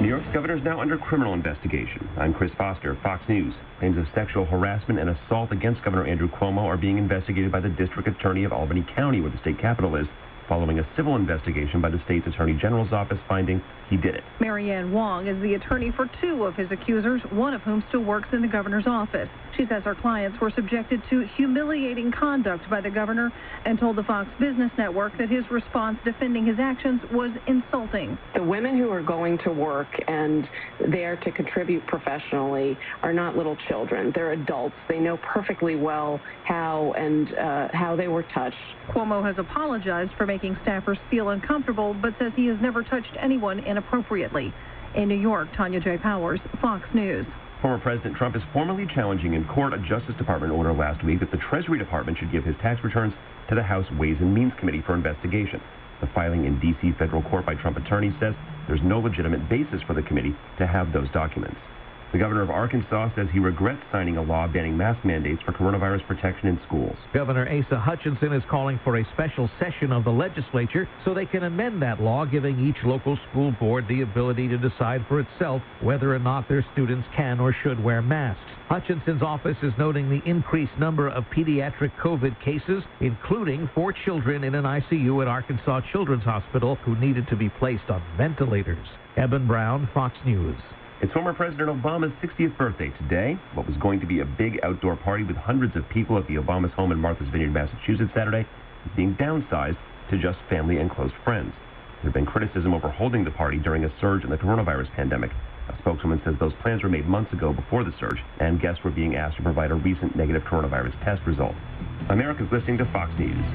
New York's governor is now under criminal investigation. I'm Chris Foster, Fox News. Claims of sexual harassment and assault against Governor Andrew Cuomo are being investigated by the district attorney of Albany County, where the state capital is, following a civil investigation by the state's attorney general's office finding he did it. Marianne Wong is the attorney for two of his accusers, one of whom still works in the governor's office. She says her clients were subjected to humiliating conduct by the governor and told the Fox Business Network that his response defending his actions was insulting. The women who are going to work and there to contribute professionally are not little children. They're adults. They know perfectly well how they were touched. Cuomo has apologized for making staffers feel uncomfortable, but says he has never touched anyone inappropriately. In New York, Tanya J. Powers, Fox News. Former President Trump is formally challenging in court a Justice Department order last week that the Treasury Department should give his tax returns to the House Ways and Means Committee for investigation. The filing in D.C. federal court by Trump attorneys says there's no legitimate basis for the committee to have those documents. The governor of Arkansas says he regrets signing a law banning mask mandates for coronavirus protection in schools. Governor Asa Hutchinson is calling for a special session of the legislature so they can amend that law, giving each local school board the ability to decide for itself whether or not their students can or should wear masks. Hutchinson's office is noting the increased number of pediatric COVID cases, including 4 children in an ICU at Arkansas Children's Hospital who needed to be placed on ventilators. Eben Brown, Fox News. It's former President Obama's 60th birthday today. What was going to be a big outdoor party with hundreds of people at the Obama's home in Martha's Vineyard, Massachusetts Saturday is being downsized to just family and close friends. There has been criticism over holding the party during a surge in the coronavirus pandemic. A spokeswoman says those plans were made months ago before the surge, and guests were being asked to provide a recent negative coronavirus test result. America's listening to Fox News.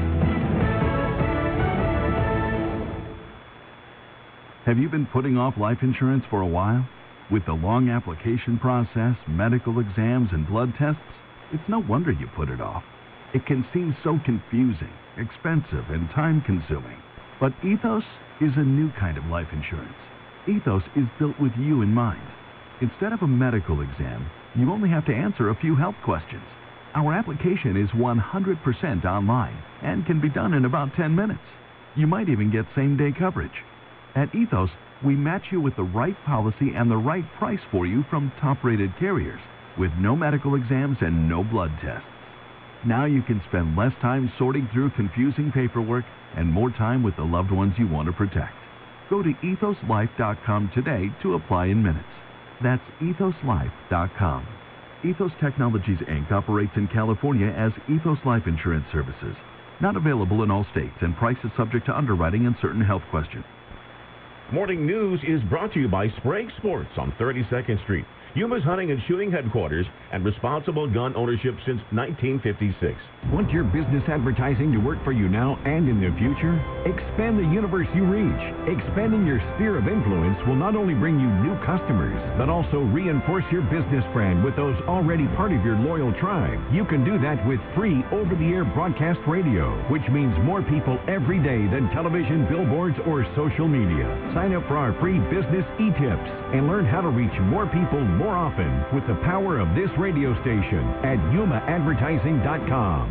Have you been putting off life insurance for a while? With the long application process, medical exams, and blood tests, it's no wonder you put it off. It can seem so confusing, expensive, and time-consuming. But Ethos is a new kind of life insurance. Ethos is built with you in mind. Instead of a medical exam, you only have to answer a few health questions. Our application is 100% online and can be done in about 10 minutes. You might even get same-day coverage. At Ethos, we match you with the right policy and the right price for you from top-rated carriers, with no medical exams and no blood tests. Now you can spend less time sorting through confusing paperwork and more time with the loved ones you want to protect. Go to ethoslife.com today to apply in minutes. That's ethoslife.com. Ethos Technologies, Inc. operates in California as Ethos Life Insurance Services. Not available in all states, and price is subject to underwriting and certain health questions. Morning News is brought to you by Sprague Sports on 32nd Street, Yuma's hunting and shooting headquarters, and responsible gun ownership since 1956. Want your business advertising to work for you now and in the future? Expand the universe you reach. Expanding your sphere of influence will not only bring you new customers, but also reinforce your business brand with those already part of your loyal tribe. You can do that with free over-the-air broadcast radio, which means more people every day than television, billboards, or social media. Sign up for our free business e-tips and learn how to reach more people more often with the power of this radio station at yumaadvertising.com.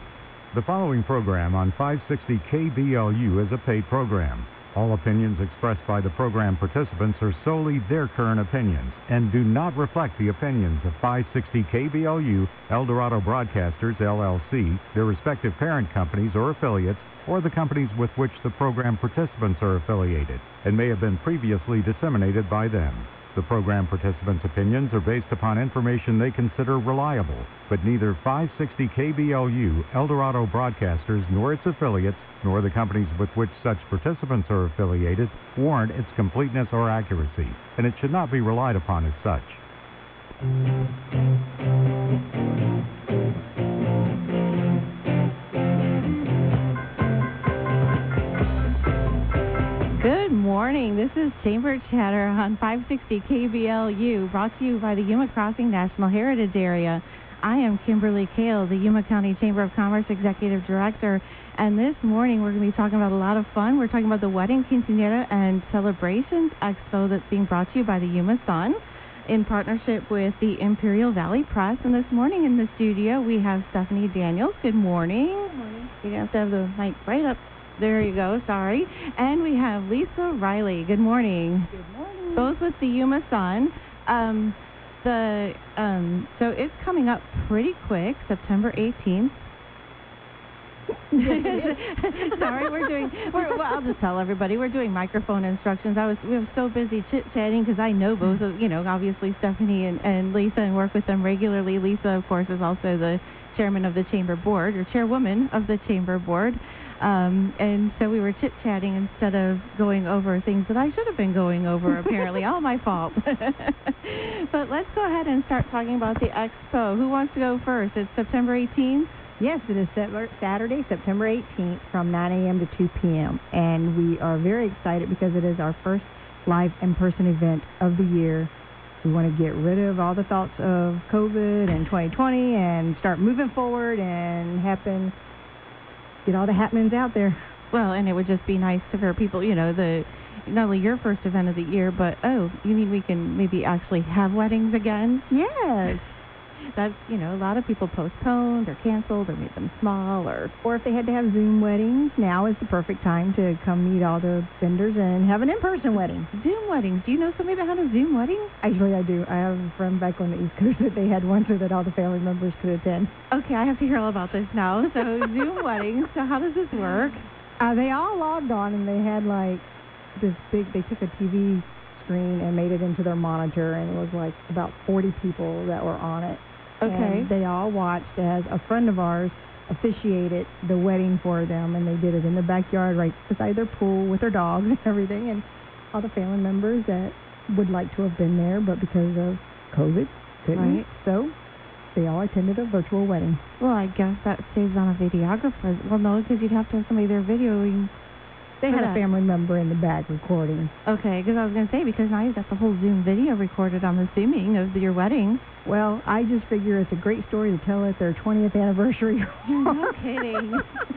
The following program on 560 KBLU is a paid program. All opinions expressed by the program participants are solely their current opinions and do not reflect the opinions of 560 KBLU, Eldorado Broadcasters, LLC, their respective parent companies or affiliates, or the companies with which the program participants are affiliated, and may have been previously disseminated by them. The program participants' opinions are based upon information they consider reliable, but neither 560 KBLU, Eldorado Broadcasters, nor its affiliates, nor the companies with which such participants are affiliated, warrant its completeness or accuracy, and it should not be relied upon as such. Good morning. This is Chamber Chatter on 560 KBLU, brought to you by the Yuma Crossing National Heritage Area. I am Kimberly Kale, the Yuma County Chamber of Commerce Executive Director, and this morning we're going to be talking about a lot of fun. We're talking about the Wedding, Quinceañera, and Celebrations Expo that's being brought to you by the Yuma Sun in partnership with the Imperial Valley Press. And this morning in the studio we have Stephanie Daniels. Good morning. Good morning. You have to have the mic right up. There you go. Sorry. And we have Lisa Riley. Good morning. Good morning. both with the Yuma Sun. So it's coming up pretty quick, September 18th. Sorry, well, I'll just tell everybody we're doing microphone instructions. We were so busy chit-chatting because I know both of, obviously Stephanie and Lisa, and work with them regularly. Lisa, of course, is also the chairman of the chamber board, or chairwoman of the chamber board. And so we were chit-chatting instead of going over things that I should have been going over, apparently. All my fault. But let's go ahead and start talking about the expo. Who wants to go first? It's September 18th? Yes, it is Saturday, September 18th from 9 a.m. to 2 p.m. And we are very excited because it is our first live in-person event of the year. We want to get rid of all the thoughts of COVID and 2020 and start moving forward and get all the happenings out there. Well, and it would just be nice for people, not only your first event of the year, but, you mean we can maybe actually have weddings again? Yes. That's, a lot of people postponed or canceled or made them small or if they had to have Zoom weddings, now is the perfect time to come meet all the vendors and have an in-person wedding. Zoom weddings. Do you know somebody that had a Zoom wedding? Actually, I do. I have a friend back on the East Coast that they had one so that all the family members could attend. Okay, I have to hear all about this now. So Zoom weddings. So how does this work? They all logged on and they had this big, they took a TV screen and made it into their monitor, and it was about 40 people that were on it. Okay. And they all watched as a friend of ours officiated the wedding for them, and they did it in the backyard right beside their pool with their dogs and everything, and all the family members that would like to have been there, but because of COVID, couldn't. Right. So they all attended a virtual wedding. Well, I guess that saves on a videographer. Well, no, because you'd have to have somebody there videoing. They had a family member in the back recording. Okay, because I was going to say, because now you've got the whole Zoom video recorded, I'm assuming, of your wedding. Well, I just figure it's a great story to tell at their 20th anniversary. No kidding.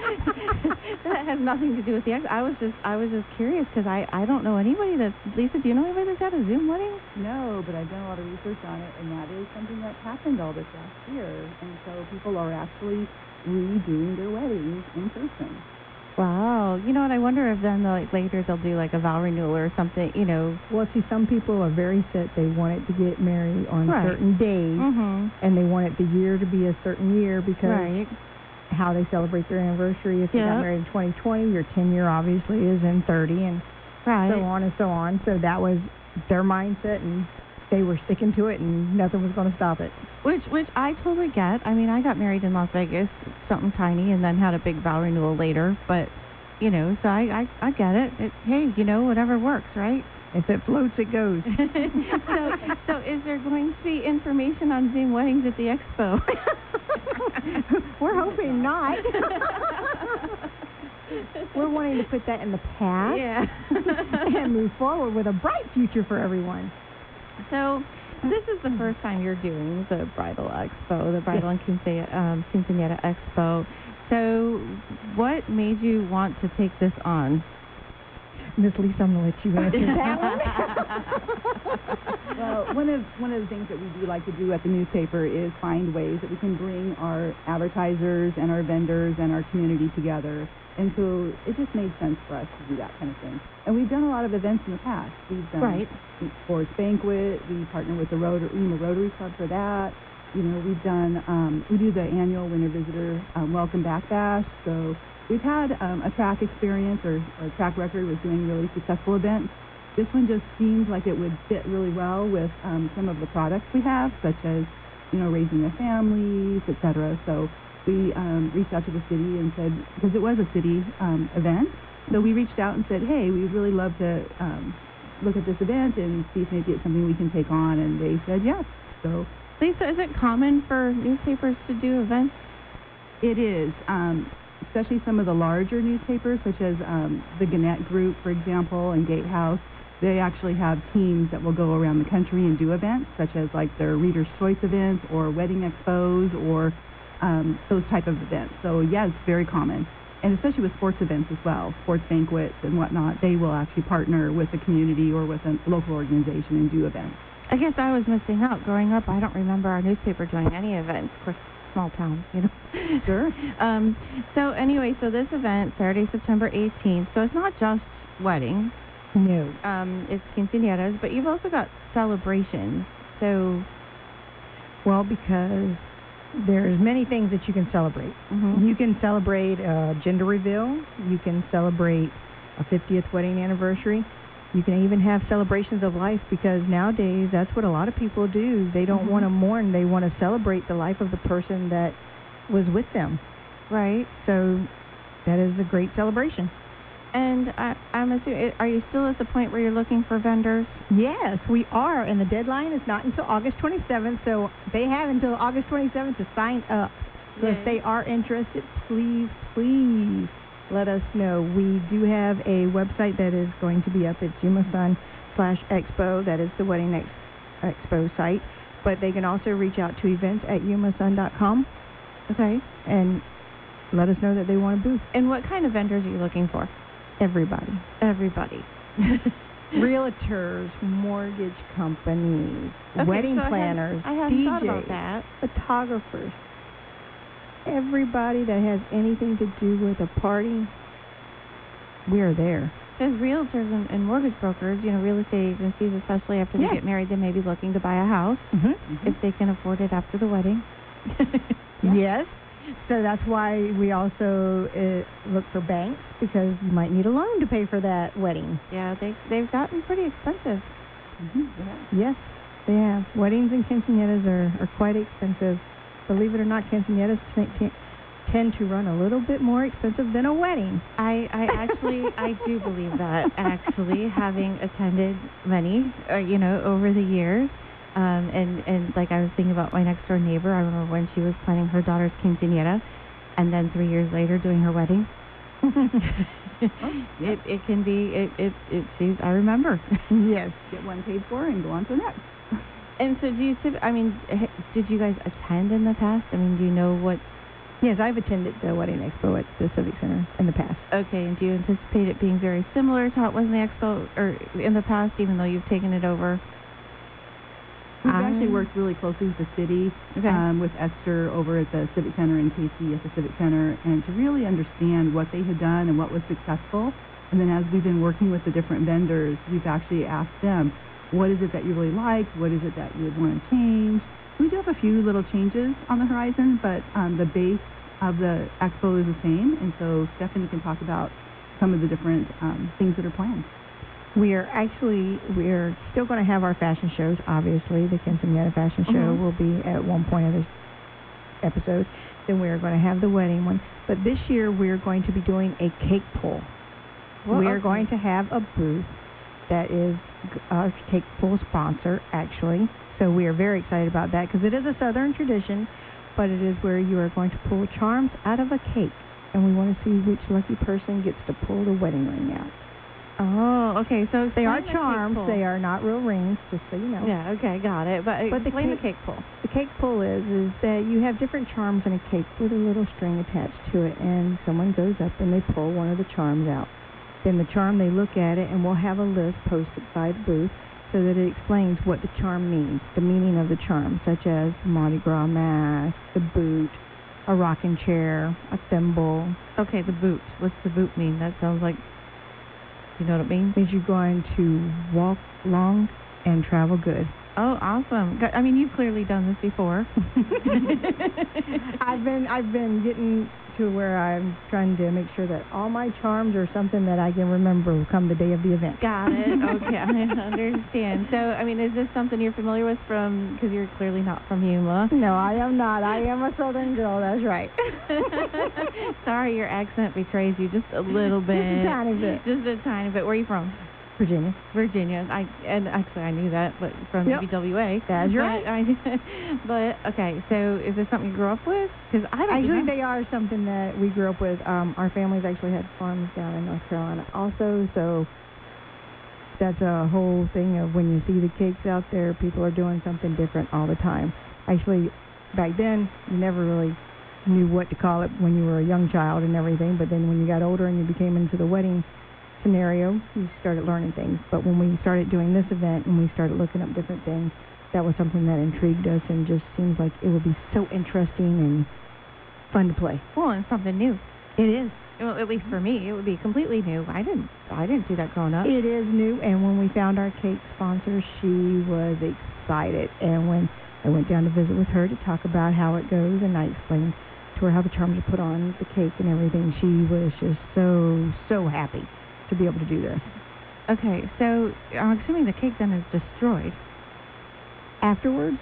That has nothing to do with the I was just curious because I don't know anybody that. Lisa, do you know anybody that's had a Zoom wedding? No, but I've done a lot of research on it, and that is something that's happened all this last year. And so people are actually redoing their weddings in person. Wow. You know what? I wonder if then later they'll do a vow renewal or something, Well, see, some people are very set. They want it to get married on certain days, and they want it the year to be a certain year because how they celebrate their anniversary. If they got married in 2020, your 10-year obviously is in 30, and so on and so on. So that was their mindset, and they were sticking to it, and nothing was going to stop it. Which I totally get. I mean, I got married in Las Vegas, something tiny, and then had a big vow renewal later. But, so I get it. Hey, whatever works, right? If it floats, it goes. So is there going to be information on Zoom weddings at the expo? We're hoping not. We're wanting to put that in the past and move forward with a bright future for everyone. So this is the first time you're doing the Bridal Expo, the Bridal and Quinceañera Expo. So what made you want to take this on? Miss Lisa, I'm going to let you answer that one. Well, one of the things that we do like to do at the newspaper is find ways that we can bring our advertisers and our vendors and our community together. And so it just made sense for us to do that kind of thing. And we've done a lot of events in the past. We've done sports banquet. We partner with the Rotary Club for that. We've done, we do the annual winter visitor welcome back bash. So we've had a track experience or a track record with doing really successful events. This one just seems like it would fit really well with some of the products we have, such as, raising their families, etc. So we reached out to the city and said, because it was a city event, so we reached out and said, hey, we'd really love to look at this event and see if maybe it's something we can take on, and they said yes. So, Lisa, is it common for newspapers to do events? It is, especially some of the larger newspapers, such as the Gannett Group, for example, and Gatehouse. They actually have teams that will go around the country and do events, such as their Reader's Choice events or wedding expos or those type of events. So, yeah, it's very common. And especially with sports events as well, sports banquets and whatnot, they will actually partner with the community or with a local organization and do events. I guess I was missing out. Growing up, I don't remember our newspaper doing any events. Of course, small town, Sure. So anyway, so this event, Saturday, September 18th, so it's not just weddings. No. It's quinceañeras, but you've also got celebrations. So, well, because there's many things that you can celebrate. Mm-hmm. You can celebrate a gender reveal. You can celebrate a 50th wedding anniversary. You can even have celebrations of life, because nowadays that's what a lot of people do. They don't want to mourn. They want to celebrate the life of the person that was with them. Right. So that is a great celebration. And I'm assuming, are you still at the point where you're looking for vendors? Yes, we are. And the deadline is not until August 27th. So they have until August 27th to sign up. So if they are interested, please let us know. We do have a website that is going to be up. It's yumasun.com/expo. That is the Wedding Expo site. But they can also reach out to events@yumasun.com. Okay. And let us know that they want a booth. And what kind of vendors are you looking for? Everybody. Realtors, mortgage companies, wedding planners, I hadn't DJs, thought about that. Photographers. Everybody that has anything to do with a party, we are there. Because realtors and mortgage brokers, real estate agencies, especially after they get married, they may be looking to buy a house if they can afford it after the wedding. Yes. So that's why we also look for banks, because you might need a loan to pay for that wedding. Yeah, they've gotten pretty expensive. Yes, they have. Weddings and quinceañeras are quite expensive. Believe it or not, quinceañeras tend to run a little bit more expensive than a wedding. I do believe that, actually, having attended many, over the years. And like I was thinking about my next door neighbor, I remember when she was planning her daughter's quinceañera, and then 3 years later doing her wedding. It can be, I remember. Yes. Get one paid for and go on to the next. And so did you guys attend in the past? Do you know what? Yes, I've attended the Wedding Expo at the Civic Center in the past. Okay, and do you anticipate it being very similar to how it was in the Expo, or in the past, even though you've taken it over? We've actually worked really closely with the city, with Esther over at the Civic Center and Casey at the Civic Center, and to really understand what they had done and what was successful. And then as we've been working with the different vendors, we've actually asked them, what is it that you really liked? What is it that you would want to change? We do have a few little changes on the horizon, but the base of the expo is the same. And so Stephanie can talk about some of the different things that are planned. We're still going to have our fashion shows, obviously. The Quinceañera fashion show will be at one point of this episode. Then we're going to have the wedding one. But this year we're going to be doing a cake pull. We're going to have a booth that is a cake pull sponsor, actually. So we are very excited about that, because it is a Southern tradition, but it is where you are going to pull charms out of a cake. And we want to see which lucky person gets to pull the wedding ring out. Oh, okay. So they are charms. They are not real rings, just so you know. Yeah, okay, got it. But explain the cake pull. The cake pull is that you have different charms in a cake with a little string attached to it, and someone goes up and they pull one of the charms out. Then the charm, they look at it, and we'll have a list posted by the booth so that it explains what the charm means, the meaning of the charm, such as Mardi Gras mask, the boot, a rocking chair, a thimble. Okay, the boot. What's the boot mean? That sounds like... You know what it means? It means you're going to walk long and travel good. Oh, awesome. You've clearly done this before. I've been getting to where I'm trying to make sure that all my charms are something that I can remember come the day of the event. Got it. Okay, I understand. So, is this something you're familiar with because you're clearly not from Yuma? No, I am not. I am a Southern girl, that's right. Sorry, your accent betrays you just a little bit. Just a tiny bit. Just a tiny bit. Where are you from? Virginia. And actually I knew that, but from UWA. That's right. But okay, so is this something you grew up with? Because they are something that we grew up with. Our families actually had farms down in North Carolina also, so that's a whole thing of when you see the cakes out there, people are doing something different all the time. Actually, back then, you never really knew what to call it when you were a young child and everything, but then when you got older and you became into the wedding scenario, you started learning things. But when we started doing this event and we started looking up different things, that was something that intrigued us and just seems like it would be so interesting and fun to play. Well, and something new. It is. Well, at least for me, it would be completely new. I didn't do that growing up. It is new, and when we found our cake sponsor, she was excited. And when I went down to visit with her to talk about how it goes, and I explained to her how the charms are put on the cake and everything, she was just so happy to be able to do this. Okay, so I'm assuming the cake then is destroyed. Afterwards?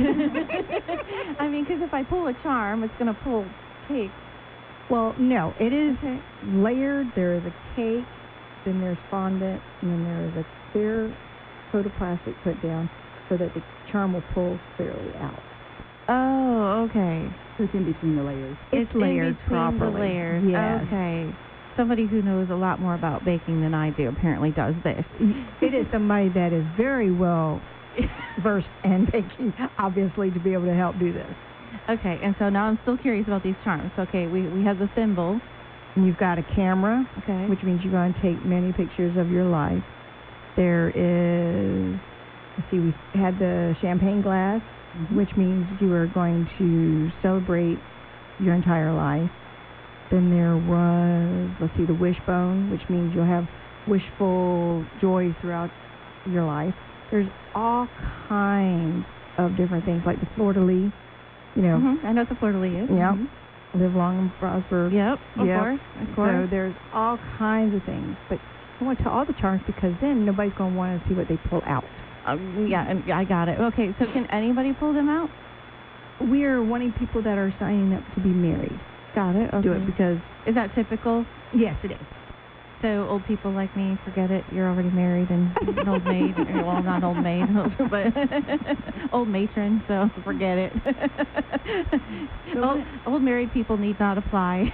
I mean, because if I pull a charm, it's going to pull cake. Well, no, it is layered. There is a cake, then there's fondant, and then there is a clear coat of plastic put down so that the charm will pull clearly out. Oh, okay. So it's in between the layers. It's layered in between properly. The layers. Yes. Okay. Somebody who knows a lot more about baking than I do apparently does this. It is somebody that is very well versed in baking, obviously, to be able to help do this. Okay, and so now I'm still curious about these charms. Okay, we have the thimble. And you've got a camera, okay, which means you're going to take many pictures of your life. There is, let's see, we had the champagne glass, which means you are going to celebrate your entire life. Then there was, let's see, the wishbone, which means you'll have wishful joy throughout your life. There's all kinds of different things, like the fleur-de-lis, you know. I know what the fleur-de-lis is. Yep. Live long and prosper. Yep, of course. So there's all kinds of things. But I want to tell all the charms because then nobody's going to want to see what they pull out. Yeah, I got it. Okay, so can anybody pull them out? We are wanting people that are signing up to be married. Got it. Okay. Do it because... Is that typical? Yes, it is. So old people like me, forget it. You're already married and an old maid. Well, not old maid, but old matron, so forget it. Old married people need not apply.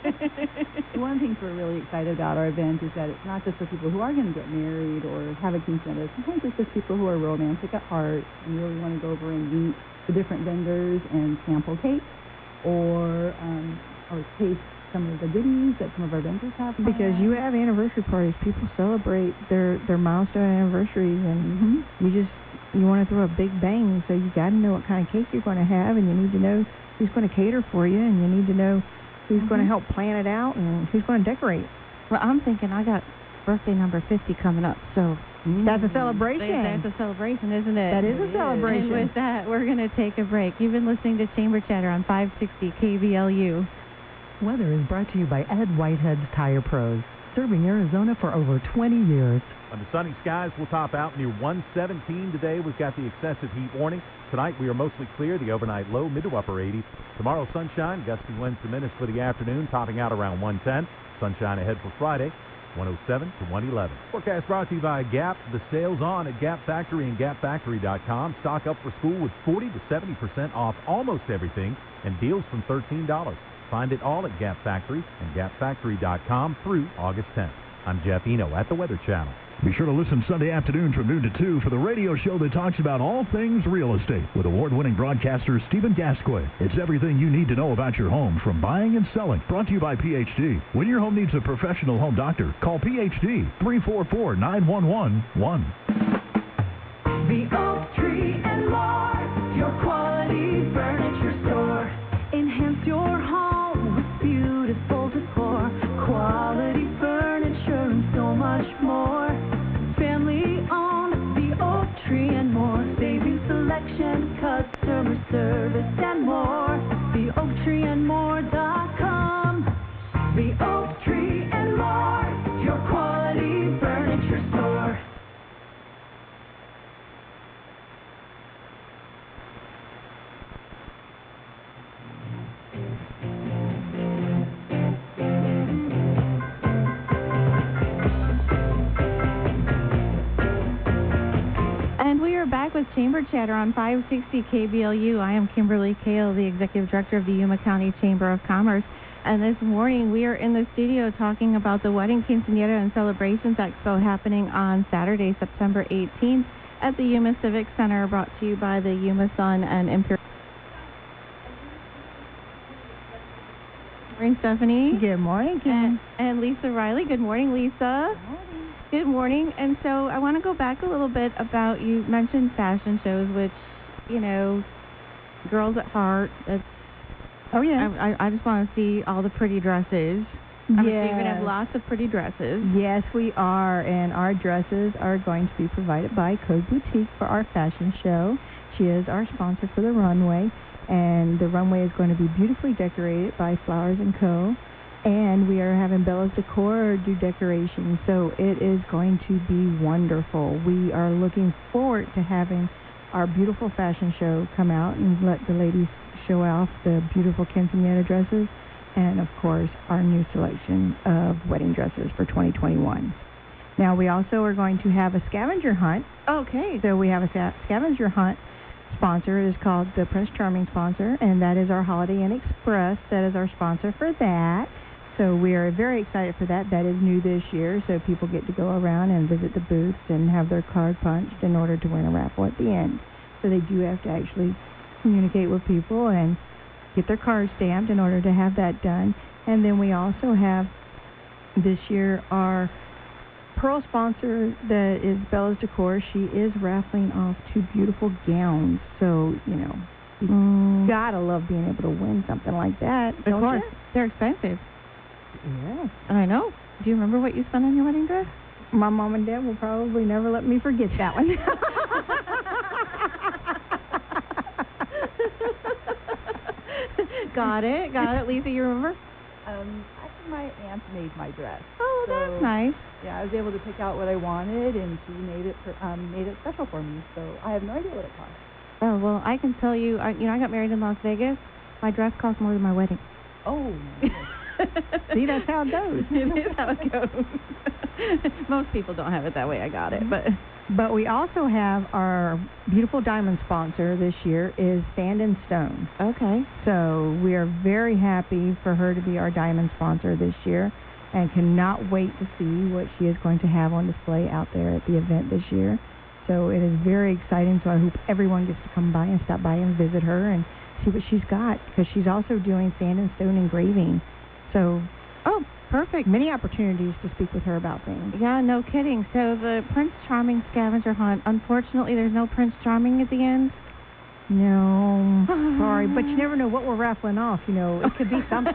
One of the things we're really excited about our event is that it's not just for people who are going to get married or have a quinceañera. Sometimes it's just people who are romantic at heart and really want to go over and meet the different vendors and sample cake or taste some of the goodies that some of our vendors have. Because you have anniversary parties. People celebrate their milestone anniversaries, and you want to throw a big bang, so you got to know what kind of cake you're going to have, and you need to know who's going to cater for you, and you need to know who's going to help plan it out and who's going to decorate. Well, I'm thinking I got birthday number 50 coming up, so... That's a celebration. That's a celebration, isn't it? That is a celebration. And with that, we're going to take a break. You've been listening to Chamber Chatter on 560 KBLU. Weather is brought to you by Ed Whitehead's Tire Pros, serving Arizona for over 20 years. Under sunny skies, we'll top out near 117 today. We've got the excessive heat warning. Tonight, we are mostly clear, the overnight low, mid to upper 80s. Tomorrow, sunshine, gusty winds diminished for the afternoon, topping out around 110. Sunshine ahead for Friday, 107 to 111. Forecast brought to you by Gap. The sales on at Gap Factory and GapFactory.com. Stock up for school with 40 to 70% off almost everything and deals from $13. Find it all at Gap Factory and GapFactory.com through August 10th. I'm Jeff Eno at the Weather Channel. Be sure to listen Sunday afternoon from noon to 2 for the radio show that talks about all things real estate with award-winning broadcaster Stephen Gascoigne. It's everything you need to know about your home, from buying and selling. Brought to you by PhD. When your home needs a professional home doctor, call PhD 344-9111. The Oak Tree and More, your quality furniture store. Enhance your home with beautiful decor, quality furniture, and so much more. Family owned, the Oak Tree and More. Saving selection, customer service, and more. TheOaktreeandMore.com. The Oak Tree and More, your quality furniture store. Back with Chamber Chatter on 560 KBLU. I am Kimberly Kale, the Executive Director of the Yuma County Chamber of Commerce. And this morning we are in the studio talking about the Wedding Quinceañera and Celebrations Expo happening on Saturday, September 18th at the Yuma Civic Center, brought to you by the Yuma Sun and Imperial. Good morning, Stephanie. Good morning, Kim. And Lisa Riley. Good morning, Lisa. Good morning. Good morning. And so I want to go back a little bit about, you mentioned fashion shows, which, you know, girls at heart. It's, oh, yeah. I just want to see all the pretty dresses. I'm sure you're going to have lots of pretty dresses. Yes, we are, and our dresses are going to be provided by Code Boutique for our fashion show. She is our sponsor for the runway, and the runway is going to be beautifully decorated by Flowers & Co., and we are having Bella's Decor do decorations, so it is going to be wonderful. We are looking forward to having our beautiful fashion show come out and let the ladies show off the beautiful quinceañera dresses, and of course our new selection of wedding dresses for 2021. Now we also are going to have a scavenger hunt. Okay. So we have a scavenger hunt sponsor. It is called the Prince Charming sponsor, and that is our Holiday Inn Express. That is our sponsor for that. So we are very excited for that. That is new this year, so people get to go around and visit the booths and have their card punched in order to win a raffle at the end. So they do have to actually communicate with people and get their cards stamped in order to have that done. And then we also have this year our Pearl sponsor that is Bella's Decor. She is raffling off 2 beautiful gowns. So, you gotta love being able to win something like that. Of course. They're expensive. Yeah. I know. Do you remember what you spent on your wedding dress? My mom and dad will probably never let me forget that one. Got it. Lisa, you remember? Actually, my aunt made my dress. Oh, so, that's nice. Yeah, I was able to pick out what I wanted, and she made it special for me. So I have no idea what it cost. Oh, well, I can tell you, I got married in Las Vegas. My dress cost more than my wedding. Oh, see, that's how it goes. It is how it goes. Most people don't have it that way. I got it, But we also have our beautiful diamond sponsor this year is Sand and Stone. Okay. So we are very happy for her to be our diamond sponsor this year, and cannot wait to see what she is going to have on display out there at the event this year. So it is very exciting. So I hope everyone gets to come by and stop by and visit her and see what she's got, because she's also doing sand and stone engraving. So, perfect. Many opportunities to speak with her about things. Yeah, no kidding. So the Prince Charming scavenger hunt, unfortunately, there's no Prince Charming at the end. No, sorry, but you never know what we're raffling off. It could be something.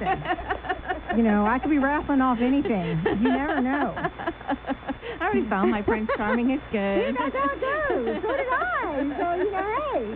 I could be raffling off anything. You never know. I already found my Prince Charming. It's good. That's how it goes. So did I.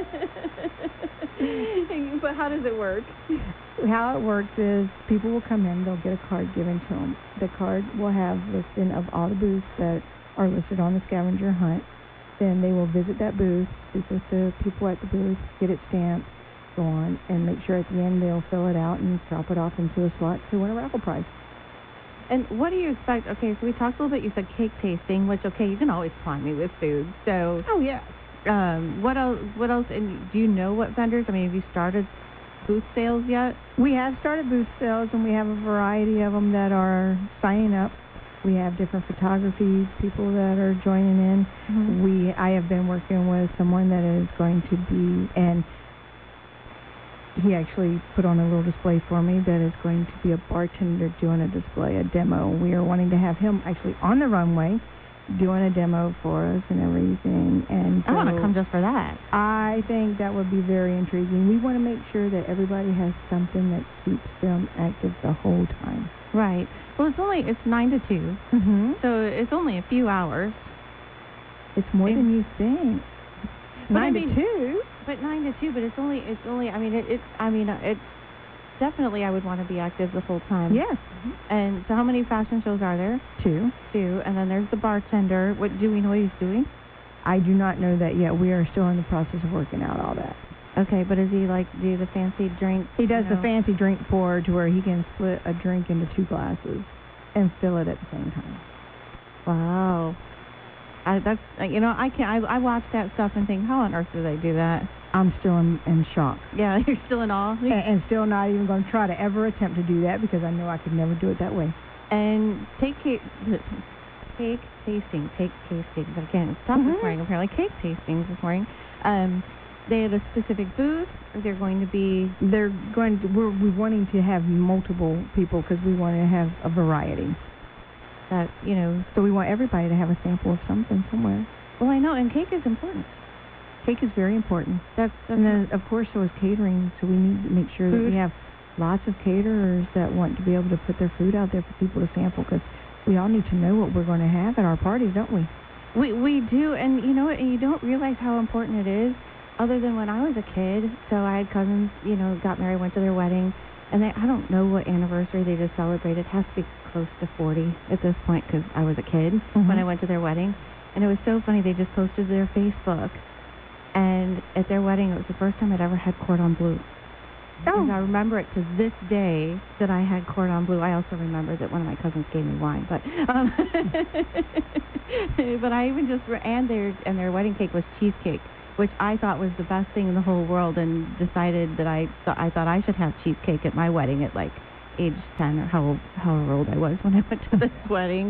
So, hey. But how does it work? How it works is people will come in, they'll get a card given to them. The card will have listing of all the booths that are listed on the scavenger hunt. Then they will visit that booth, speak with the people at the booth, get it stamped, go on, and make sure at the end they'll fill it out and drop it off into a slot to win a raffle prize. And what do you expect? Okay, so we talked a little bit, you said cake tasting, which, okay, you can always find me with food. So, oh, yeah. What else, and do you know what vendors? I mean, have you started booth sales yet? We have started booth sales, and we have a variety of them that are signing up. We have different photography people that are joining in. Mm-hmm. I have been working with someone that is going to be, and he actually put on a little display for me that is going to be a bartender doing a display, a demo. We are wanting to have him actually on the runway doing a demo for us and everything. And so I want to come just for that. I think that would be very intriguing. We want to make sure that everybody has something that keeps them active the whole time. Right. Well, it's 9 to 2, mm-hmm. so it's only a few hours. It's more than you think. 9 to 2. But 9 to 2. But it's only. It's definitely. I would want to be active the whole time. Yes. Mm-hmm. And so, how many fashion shows are there? 2. 2. And then there's the bartender. What do we know what he's doing? I do not know that yet. We are still in the process of working out all that. Okay, but does he do the fancy drink? He does the fancy drink pour to where he can split a drink into 2 glasses and fill it at the same time. Wow. I watch that stuff and think, how on earth do they do that? I'm still in shock. Yeah, you're still in awe. And still not even going to try to ever attempt to do that, because I know I could never do it that way. And cake tasting, but I can't stop this morning, apparently. Cake tastings this morning. They have a specific booth. They're going to be... We're wanting to have multiple people because we want to have a variety. So we want everybody to have a sample of something somewhere. Well, I know, and cake is important. Cake is very important. And then, of course, so is catering, so we need to make sure that we have lots of caterers that want to be able to put their food out there for people to sample, because we all need to know what we're going to have at our parties, don't we? We do, and you know, and you don't realize how important it is, other than when I was a kid. So I had cousins, you know, got married, went to their wedding, and I don't know what anniversary they just celebrated. It has to be close to 40 at this point, because I was a kid when I went to their wedding. And it was so funny, they just posted their Facebook, and at their wedding, it was the first time I'd ever had cordon bleu. Oh. And I remember it to this day that I had cordon bleu. I also remember that one of my cousins gave me wine, but but I even just and their wedding cake was cheesecake, which I thought was the best thing in the whole world, and decided that I thought I should have cheesecake at my wedding at like age 10 or however old I was when I went to this wedding.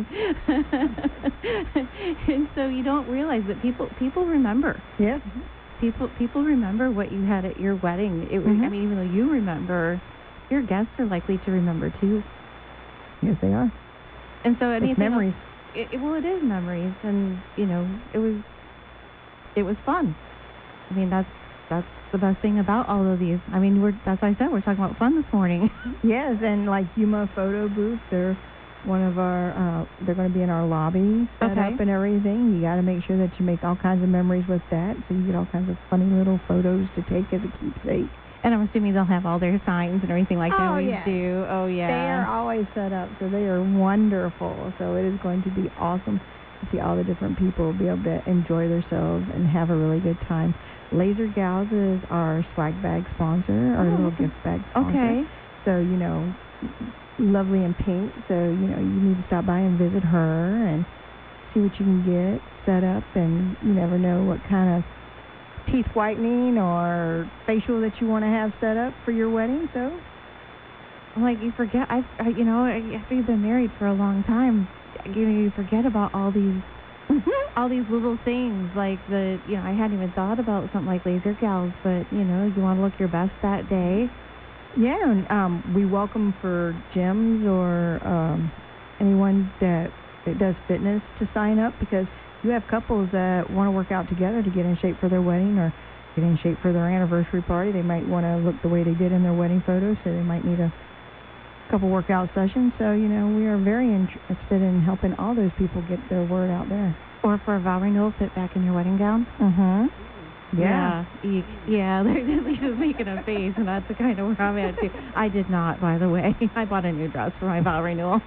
And so you don't realize that people remember. Yeah. People remember what you had at your wedding. It was, I mean, even though you remember, your guests are likely to remember too. Yes, they are. And so it's memories. Well, it is memories, and you know, it was fun. I mean, that's the best thing about all of these. I mean, that's why I said we're talking about fun this morning. Yes, and like Yuma Photo Booth, they're one of our, they're going to be in our lobby set up and everything. You got to make sure that you make all kinds of memories with that, so you get all kinds of funny little photos to take as a keepsake. And I'm assuming they'll have all their signs and everything like that. Yeah. Do. Oh, yeah. They are always set up, so they are wonderful. So it is going to be awesome to see all the different people be able to enjoy themselves and have a really good time. Laser Gals is our swag bag sponsor, our little gift bag sponsor. Okay. So, you know, lovely in pink. So, you know, you need to stop by and visit her and see what you can get set up. And you never know what kind of teeth whitening or facial that you want to have set up for your wedding. So, like, you forget, you know, after you've been married for a long time, you forget about all these all these little things, like you know, I hadn't even thought about something like Laser Gals, but, you know, you want to look your best that day. Yeah, and we welcome for gyms or anyone that does fitness to sign up, because you have couples that want to work out together to get in shape for their wedding or get in shape for their anniversary party. They might want to look the way they did in their wedding photos, so they might need a couple workout sessions. So, you know, we are very interested in helping all those people get their word out there. Or for a vow renewal, fit back in your wedding gown. Yeah. Yeah, Lisa's making a face, and that's the kind of where I'm at too. I did not, by the way. I bought a new dress for my vow renewal.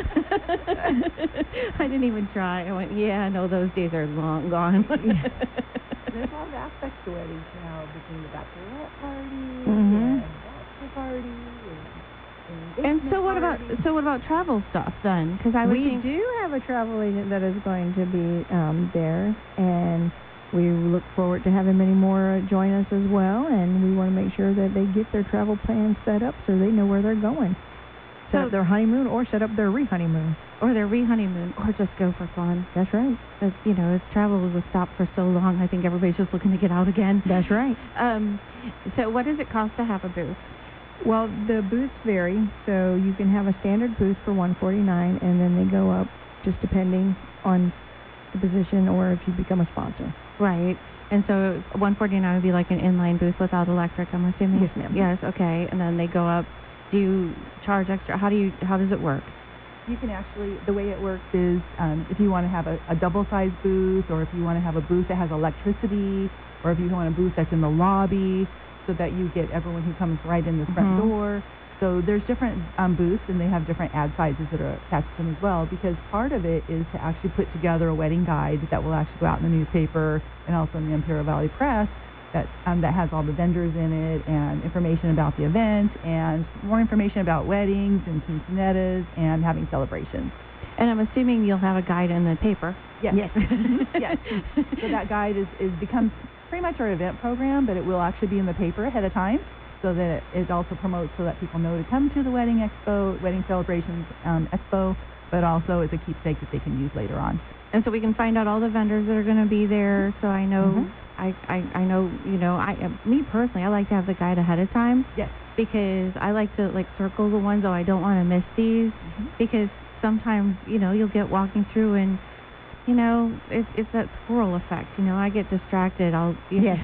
I didn't even try. I went, yeah, no, those days are long gone. There's a lot of aspects to weddings now, between the bachelorette party and bachelor party and so what about travel stuff then? Because we do have a travel agent that is going to be there, and we look forward to having many more join us as well, and we want to make sure that they get their travel plans set up so they know where they're going. Set up their honeymoon, or set up their re-honeymoon. Or their re-honeymoon, or just go for fun. That's right. Because, you know, travel was stopped for so long, I think everybody's just looking to get out again. That's right. So what does it cost to have a booth? Well, the booths vary, so you can have a standard booth for $149, and then they go up just depending on the position or if you become a sponsor. Right. And so $149 would be like an inline booth without electric, I'm assuming? Yes, ma'am. Yes, okay. And then they go up. Do you charge extra? How does it work? You can actually, the way it works is if you want to have a double-sized booth, or if you want to have a booth that has electricity, or if you want a booth that's in the lobby, so that you get everyone who comes right in the front door. So there's different booths, and they have different ad sizes that are attached to them as well, because part of it is to actually put together a wedding guide that will actually go out in the newspaper and also in the Imperial Valley Press that has all the vendors in it and information about the event and more information about weddings and quinceañeras and having celebrations. And I'm assuming you'll have a guide in the paper. Yes. Yes. So that guide becomes pretty much our event program, but it will actually be in the paper ahead of time, so that it also promotes so that people know to come to the wedding celebrations expo, but also it's a keepsake that they can use later on. And so we can find out all the vendors that are going to be there. So I know, I know, you know, me personally, I like to have the guide ahead of time. Yes. Because I like to circle the ones, I don't want to miss these, because sometimes, you know, you'll get walking through and, you know, it's that squirrel effect. You know, I get distracted.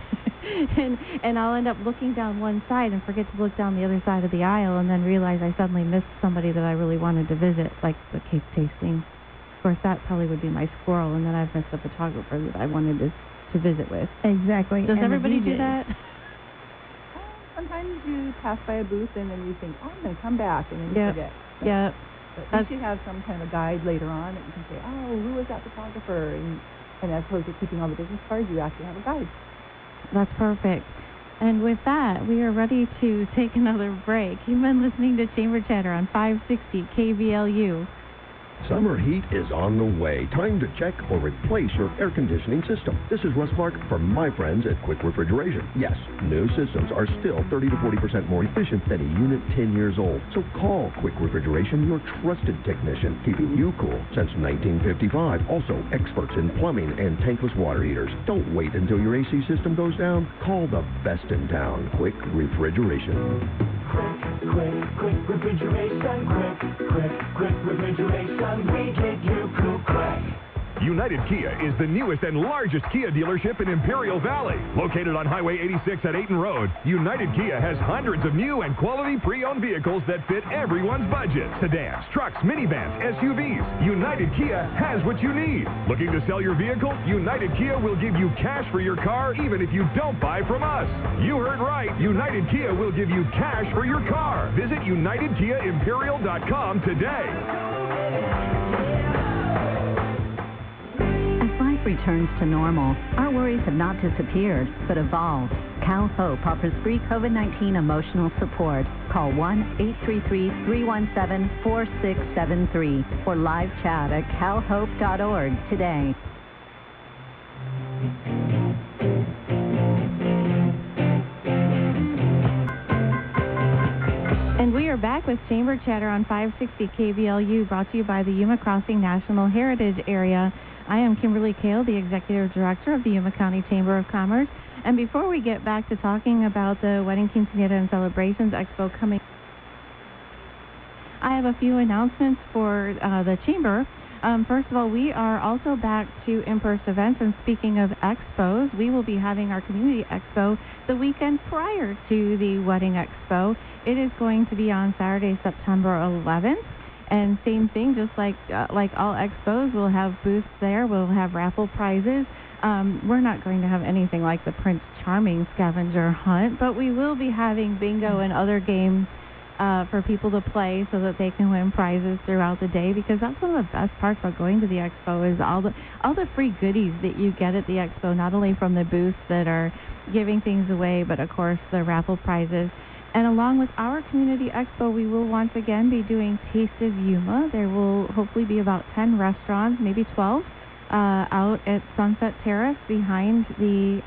and I'll end up looking down one side and forget to look down the other side of the aisle, and then realize I suddenly missed somebody that I really wanted to visit, like the cake tasting. Of course, that probably would be my squirrel, and then I've missed the photographer that I wanted to visit with. Exactly. Does everybody do that? Sometimes you pass by a booth and then you think, oh, I'm going to come back, and then you forget. Yeah. But you should have some kind of a guide later on that you can say, oh, who was that photographer? And as opposed to keeping all the business cards, you actually have a guide. That's perfect. And with that, we are ready to take another break. You've been listening to Chamber Chatter on 560 KBLU. Summer heat is on the way. Time to check or replace your air conditioning system. This is Russ Clark from my friends at Quick Refrigeration. Yes, new systems are still 30 to 40% more efficient than a unit 10 years old. So call Quick Refrigeration, your trusted technician, keeping you cool since 1955. Also, experts in plumbing and tankless water heaters. Don't wait until your AC system goes down. Call the best in town, Quick Refrigeration. Quick refrigeration, quick refrigeration, we get you quick. United Kia is the newest and largest Kia dealership in Imperial Valley. Located on Highway 86 at Ayton Road, United Kia has hundreds of new and quality pre-owned vehicles that fit everyone's budget. Sedans, trucks, minivans, SUVs. United Kia has what you need. Looking to sell your vehicle? United Kia will give you cash for your car even if you don't buy from us. You heard right. United Kia will give you cash for your car. Visit UnitedKiaImperial.com today. Returns to normal. Our worries have not disappeared, but evolved. Cal Hope offers free COVID-19 emotional support. Call 1-833-317-4673 or live chat at calhope.org today. And we are back with Chamber Chatter on 560 KBLU, brought to you by the Yuma Crossing National Heritage Area. I am Kimberly Kale, the Executive Director of the Yuma County Chamber of Commerce. And before we get back to talking about the Wedding Quinceañera and Celebrations Expo coming, I have a few announcements for the Chamber. First of all, we are also back to in-person events. And speaking of expos, we will be having our Community Expo the weekend prior to the Wedding Expo. It is going to be on Saturday, September 11th. And same thing, just like all expos, we'll have booths there. We'll have raffle prizes. We're not going to have anything like the Prince Charming scavenger hunt, but we will be having bingo and other games for people to play so that they can win prizes throughout the day, because that's one of the best parts about going to the expo is all the free goodies that you get at the expo, not only from the booths that are giving things away, but of course the raffle prizes. And along with our Community Expo, we will once again be doing Taste of Yuma. There will hopefully be about 10 restaurants, maybe 12, out at Sunset Terrace behind the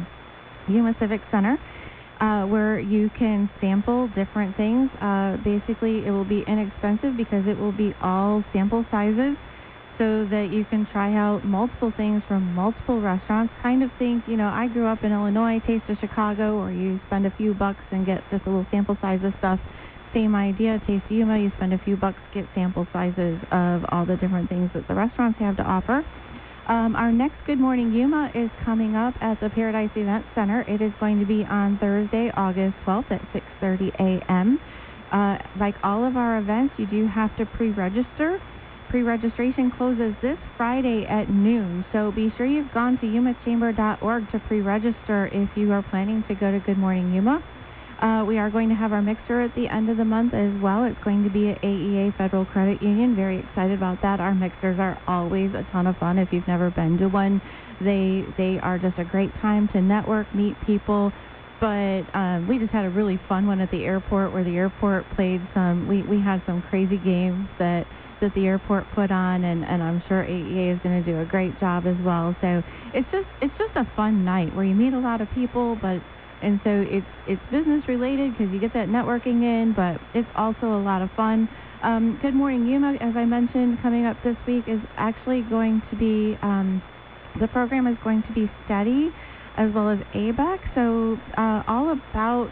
Yuma Civic Center, where you can sample different things. Basically, it will be inexpensive because it will be all sample sizes, so that you can try out multiple things from multiple restaurants. Kind of think, I grew up in Illinois, Taste of Chicago, or you spend a few bucks and get just a little sample size of stuff. Same idea, Taste of Yuma, you spend a few bucks, get sample sizes of all the different things that the restaurants have to offer. Our next Good Morning Yuma is coming up at the Paradise Event Center. It is going to be on Thursday, August 12th at 6:30 a.m. Like all of our events, you do have to pre-register. Pre-registration closes this Friday at noon, so be sure you've gone to yumachamber.org to pre-register if you are planning to go to Good Morning Yuma. We are going to have our mixer at the end of the month as well. It's going to be at AEA Federal Credit Union. Very excited about that. Our mixers are always a ton of fun. If you've never been to one, they are just a great time to network, meet people. But we just had a really fun one at the airport, where the airport played we had some crazy games that the airport put on, and I'm sure AEA is going to do a great job as well. So it's just a fun night where you meet a lot of people, and so it's business related because you get that networking in, but it's also a lot of fun. Good Morning Yuma, as I mentioned, coming up this week is actually going to be the program is going to be steady as well as ABEC. So all about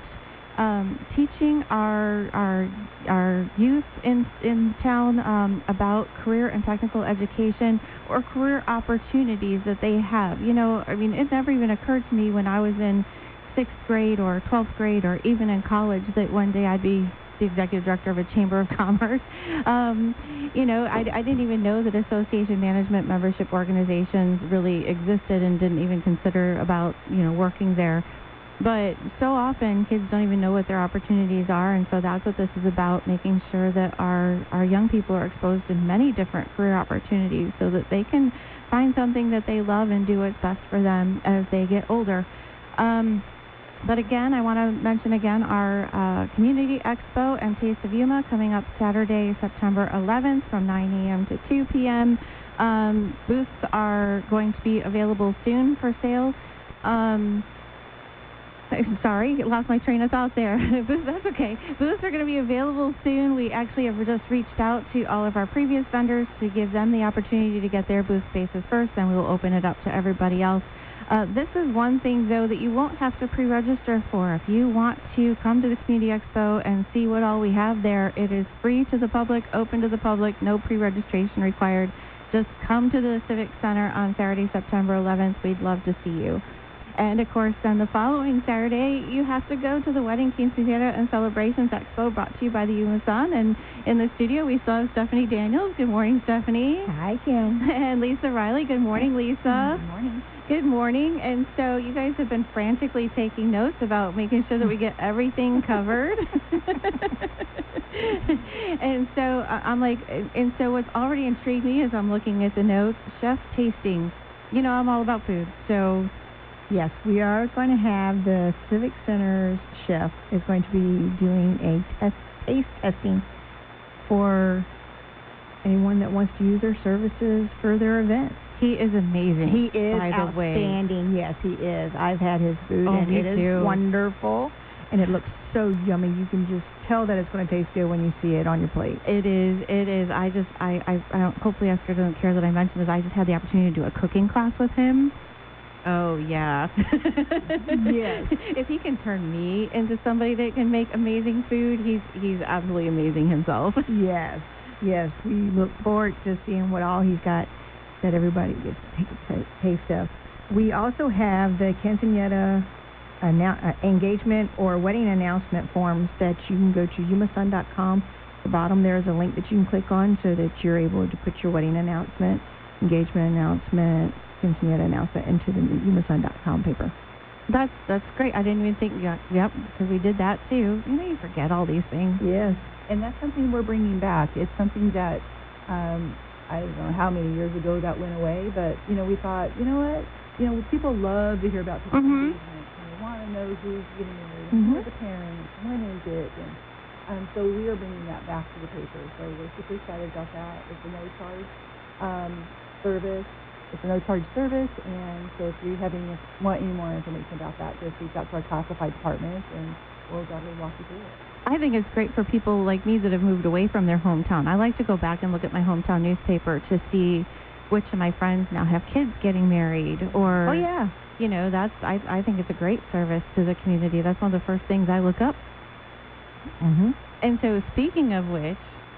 teaching our youth in town about career and technical education or career opportunities that they have. It never even occurred to me when I was in 6th grade or 12th grade or even in college that one day I'd be the executive director of a chamber of commerce. I didn't even know that association management membership organizations really existed and didn't even consider about, working there. But so often kids don't even know what their opportunities are, and so that's what this is about, making sure that our young people are exposed to many different career opportunities so that they can find something that they love and do what's best for them as they get older. But again, I want to mention again our Community Expo and Taste of Yuma coming up Saturday, September 11th from 9 a.m. to 2 p.m. Booths are going to be available soon for sale. Sorry, lost my train of thought there. That's okay. Booths are going to be available soon. We actually have just reached out to all of our previous vendors to give them the opportunity to get their booth spaces first, and we will open it up to everybody else. This is one thing, though, that you won't have to pre-register for. If you want to come to the Community Expo and see what all we have there, it is free to the public, open to the public, no pre-registration required. Just come to the Civic Center on Saturday, September 11th. We'd love to see you. And, of course, then the following Saturday, you have to go to the Wedding, Quinceañera, and Celebrations Expo brought to you by the Yuma Sun. And in the studio, we still have Stephanie Daniels. Good morning, Stephanie. Hi, Kim. And Lisa Riley. Good morning, Lisa. Good morning. Good morning. And so you guys have been frantically taking notes about making sure that we get everything covered. And so I'm like, and so what's already intrigued me is I'm looking at the notes, chef tasting. I'm all about food, so... Yes, we are going to have the Civic Center's chef is going to be doing a taste testing for anyone that wants to use their services for their events. He is amazing. He is by the way. Outstanding. Yes, he is. I've had his food, and it is wonderful, and it looks so yummy. You can just tell that it's going to taste good when you see it on your plate. It is. I don't, hopefully Esther doesn't care that I mentioned this. I just had the opportunity to do a cooking class with him. Oh, yeah. Yes. If he can turn me into somebody that can make amazing food, he's absolutely amazing himself. Yes. We look forward to seeing what all he's got that everybody gets to taste of. We also have the quinceañera engagement or wedding announcement forms that you can go to yumasun.com. At the bottom there is a link that you can click on so that you're able to put your wedding announcement, engagement announcement, quinceañera announcement into the yumasun.com paper. That's great. I didn't even think, yep, because we did that too. You forget all these things. Yes. And that's something we're bringing back. It's something that, I don't know how many years ago that went away, but, we thought, what? People love to hear about people's engagement, and they want to know who's getting married, and who are the parents, and when is it, and so we are bringing that back to the paper. So we're super excited about that. It's a no-charge service. It's a no-charge service, and so if you want any more information about that, just reach out to our classified department, and we'll gladly walk you through it. I think it's great for people like me that have moved away from their hometown. I like to go back and look at my hometown newspaper to see which of my friends now have kids getting married, or... Oh, yeah. I think it's a great service to the community. That's one of the first things I look up. Mm-hmm. And so speaking of which,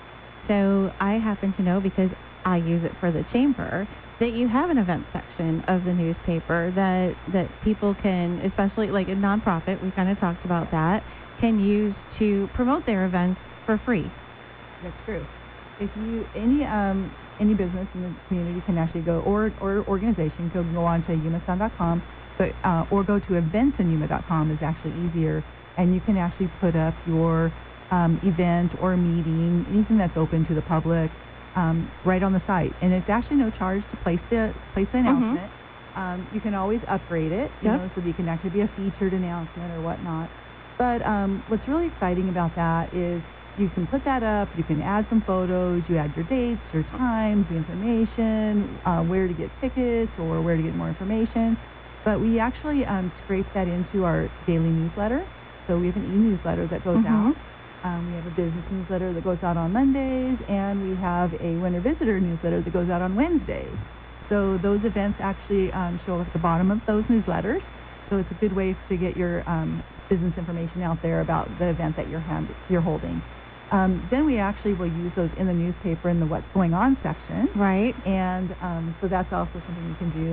so I happen to know, because I use it for the chamber, that you have an event section of the newspaper that people can, especially like a nonprofit, we kind of talked about that, can use to promote their events for free. That's true. If you any business in the community can actually go, or organization can go on to yumasun.com, but or go to eventsinYuma.com is actually easier, and you can actually put up your event or meeting, anything that's open to the public, right on the site, and it's actually no charge to place the announcement. You can always upgrade it, so that you can actually be a featured announcement or whatnot. But what's really exciting about that is you can put that up, you can add some photos, you add your dates, your times, the information, where to get tickets or where to get more information. But we actually scrape that into our daily newsletter. So we have an e-newsletter that goes out. We have a business newsletter that goes out on Mondays, and we have a winter visitor newsletter that goes out on Wednesdays. So those events actually show up at the bottom of those newsletters. So it's a good way to get your business information out there about the event that you're holding. Then we actually will use those in the newspaper in the What's Going On section. Right. And so that's also something you can do.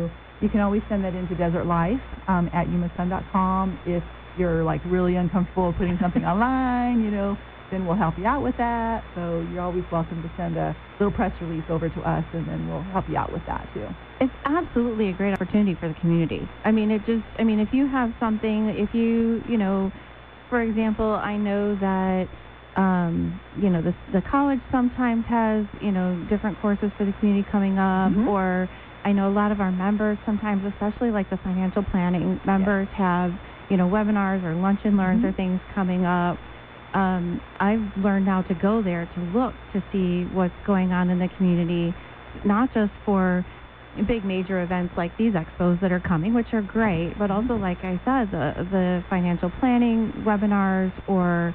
You can always send that into Desert Life at yumasun.com. If you're like really uncomfortable putting something online, then we'll help you out with that. So you're always welcome to send a little press release over to us, and then we'll help you out with that too. It's absolutely a great opportunity for the community. If you have something, for example, I know that, the college sometimes has, different courses for the community coming up, or I know a lot of our members sometimes, especially like the financial planning members, have, webinars or lunch and learns or things coming up. I've learned now to go there to look to see what's going on in the community, not just for big major events like these expos that are coming, which are great, but also, like I said, the financial planning webinars or,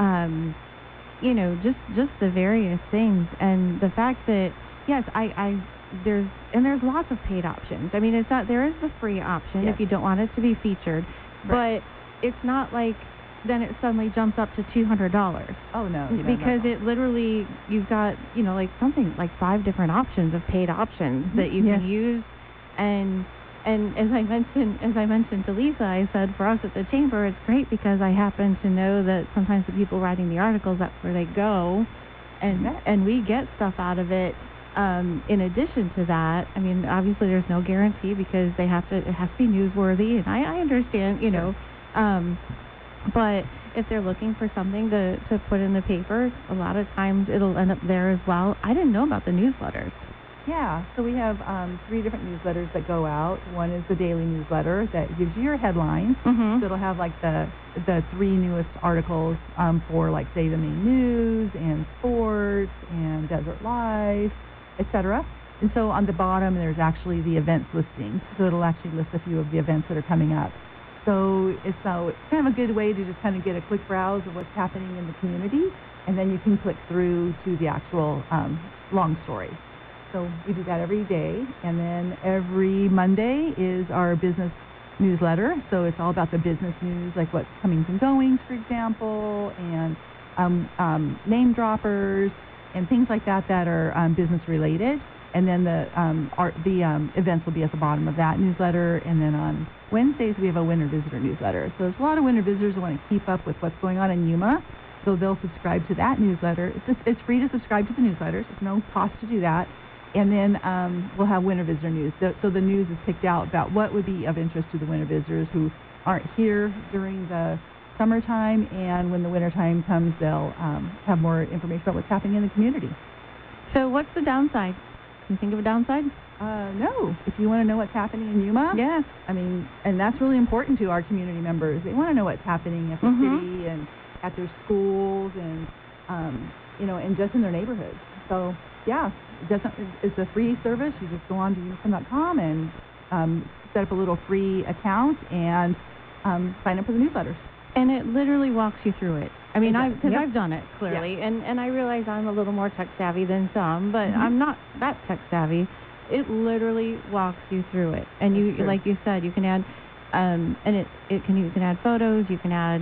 just the various things. And the fact that, yes, there's lots of paid options. There is the free option if you don't want it to be featured, but it's not like then it suddenly jumps up to $200. Oh, no. Because it literally, you've got, something like 5 different options of paid options that you can use. And as I mentioned to Lisa, I said for us at the Chamber, it's great because I happen to know that sometimes the people writing the articles, that's where they go. And we get stuff out of it. In addition to that, obviously there's no guarantee because it has to be newsworthy, and I understand, but if they're looking for something to put in the paper, a lot of times it'll end up there as well. I didn't know about the newsletters. Yeah, so we have 3 different newsletters that go out. One is the daily newsletter that gives you your headlines. So it'll have like the 3 newest articles for, like, say, the main news and sports and Desert Life, etc. And so on the bottom there's actually the events listing. So it'll actually list a few of the events that are coming up. So it's kind of a good way to just kind of get a quick browse of what's happening in the community, and then you can click through to the actual long story. So we do that every day, and then every Monday is our business newsletter. So it's all about the business news, like what's comings and goings, for example, and name droppers and things like that are business related. And then the events will be at the bottom of that newsletter. And then on Wednesdays, we have a winter visitor newsletter. So there's a lot of winter visitors who want to keep up with what's going on in Yuma. So they'll subscribe to that newsletter. It's free to subscribe to the newsletters. There's no cost to do that. And then we'll have winter visitor news. So the news is picked out about what would be of interest to the winter visitors who aren't here during the summertime. And when the wintertime comes, they'll have more information about what's happening in the community. So what's the downside? Can you think of a downside? No. If you want to know what's happening in Yuma, and that's really important to our community members. They want to know what's happening at the city and at their schools and, and just in their neighborhoods. So, yeah, it's a free service. You just go on to yumasun.com and set up a little free account and sign up for the newsletters. And it literally walks you through it. I've done it, clearly, and I realize I'm a little more tech savvy than some, but I'm not that tech savvy. It literally walks you through it. And you, like you said, you can add, you can add photos, you can add,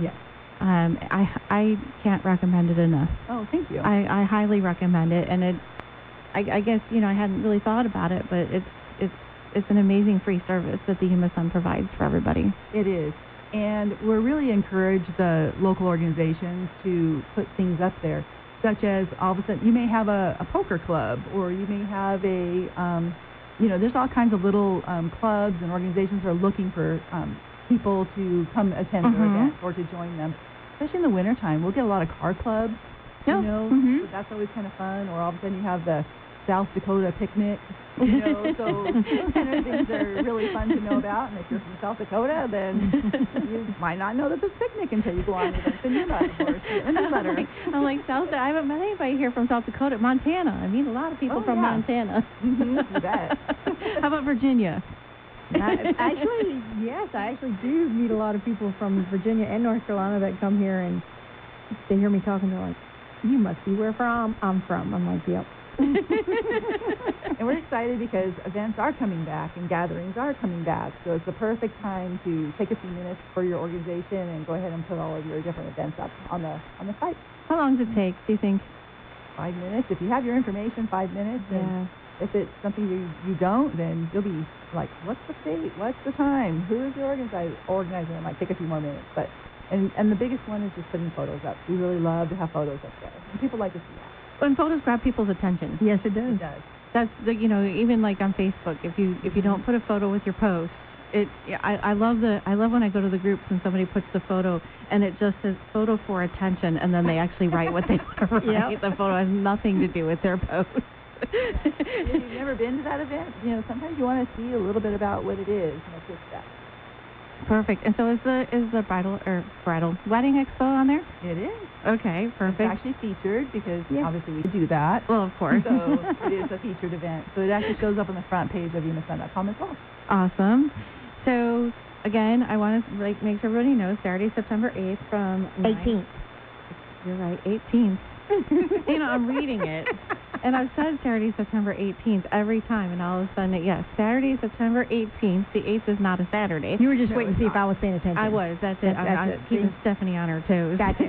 I can't recommend it enough. Oh, thank you. I highly recommend it, and I guess, I hadn't really thought about it, but it's an amazing free service that the Yuma Sun provides for everybody. It is. And we're really encourage the local organizations to put things up there, such as all of a sudden you may have a poker club, or you may have there's all kinds of little clubs and organizations that are looking for people to come attend their events or to join them. Especially in the wintertime, we'll get a lot of car clubs, so that's always kind of fun. Or all of a sudden you have the South Dakota picnic, so those kind of things are really fun to know about. And if you're from South Dakota, then you might not know that there's a picnic until you go on events in Yuma, of course. I'm like South Dakota. I haven't met anybody here from South Dakota. Montana. I meet a lot of people from Montana. You bet. How about Virginia? Actually, yes, I actually do meet a lot of people from Virginia and North Carolina that come here, and they hear me talking. They're like, "You must be where I'm from." I'm like, "Yep." And we're excited because events are coming back and gatherings are coming back. So it's the perfect time to take a few minutes for your organization and go ahead and put all of your different events up on the site. How long does it take, do you think? 5 minutes. If you have your information, 5 minutes. Yeah. If it's something you don't, then you'll be like, what's the date? What's the time? Who is the organizer? It might take a few more minutes. But and the biggest one is just putting photos up. We really love to have photos up there. And people like to see that. And photos grab people's attention. Yes, it does. It does. That's even like on Facebook, if you don't put a photo with your post, I love when I go to the groups and somebody puts the photo and it just says photo for attention, and then they actually write what they want to write. Yep. The photo has nothing to do with their post. If you've never been to that event, sometimes you want to see a little bit about what it is and what's with that. Perfect. And so is the bridal wedding expo on there? It is. Okay, perfect. It's actually featured because obviously we do that. Well, of course. So it is a featured event. So it actually shows up on the front page of yumasun.com as well. Awesome. So again, I want to make sure everybody knows Saturday, September 8th from 18th. You're right, 18th. I'm reading it. And I've said Saturday, September 18th every time, and all of a sudden, yes, Saturday, September 18th. The 8th is not a Saturday. You were just waiting to see if I was paying attention. I was. That's it. I'm keeping Stephanie on her toes. Gotcha.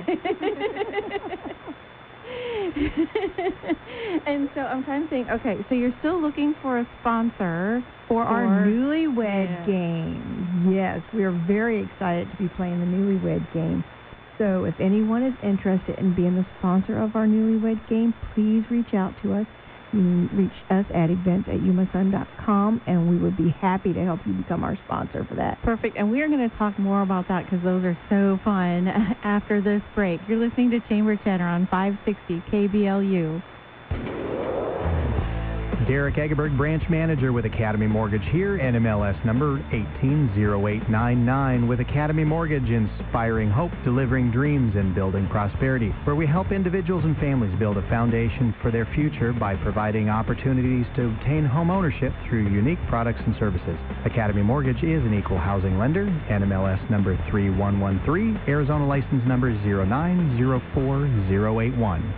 And so I'm trying to think, okay, so you're still looking for a sponsor for our Newlywed Game. Yes, we are very excited to be playing the Newlywed Game. So if anyone is interested in being the sponsor of our Newlywed Game, please reach out to us. You can reach us at events@yumasun.com, and we would be happy to help you become our sponsor for that. Perfect. And we are going to talk more about that because those are so fun after this break. You're listening to Chamber Chatter on 560 KBLU. Derek Egeberg, branch manager with Academy Mortgage here, NMLS number 180899 with Academy Mortgage, inspiring hope, delivering dreams, and building prosperity, where we help individuals and families build a foundation for their future by providing opportunities to obtain home ownership through unique products and services. Academy Mortgage is an equal housing lender, NMLS number 3113, Arizona license number 0904081.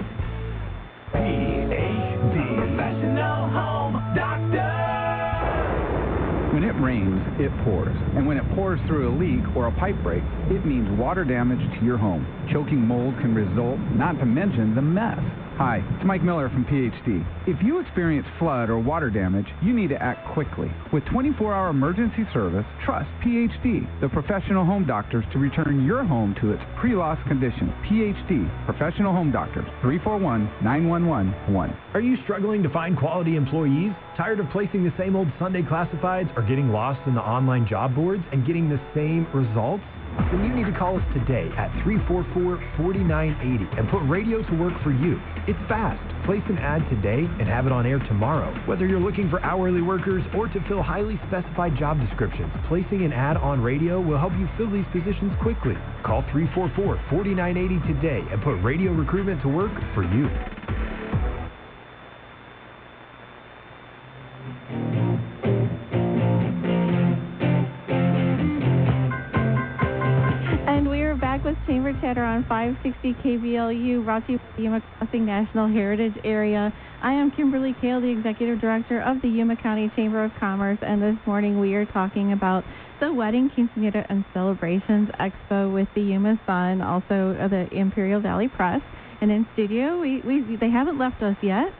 PhD Professional Home Doctor. When it rains, it pours. And when it pours through a leak or a pipe break, it means water damage to your home. Choking mold can result, not to mention the mess. Hi, it's Mike Miller from PhD. If you experience flood or water damage, you need to act quickly. With 24-hour emergency service, trust PhD, the professional home doctors, to return your home to its pre-loss condition. PhD, Professional Home Doctors, 341-9111. Are you struggling to find quality employees? Tired of placing the same old Sunday classifieds or getting lost in the online job boards and getting the same results? Then you need to call us today at 344-4980 and put radio to work for you. It's fast. Place an ad today and have it on air tomorrow. Whether you're looking for hourly workers or to fill highly specified job descriptions, placing an ad on radio will help you fill these positions quickly. Call 344-4980 today and put radio recruitment to work for you. With Chamber Chatter on 560 KBLU, brought to you by the Yuma Crossing National Heritage Area. I am Kimberly Kale, the Executive Director of the Yuma County Chamber of Commerce, and this morning we are talking about the Wedding, Quinceañera, and Celebrations Expo with the Yuma Sun, also the Imperial Valley Press. And in studio, they haven't left us yet.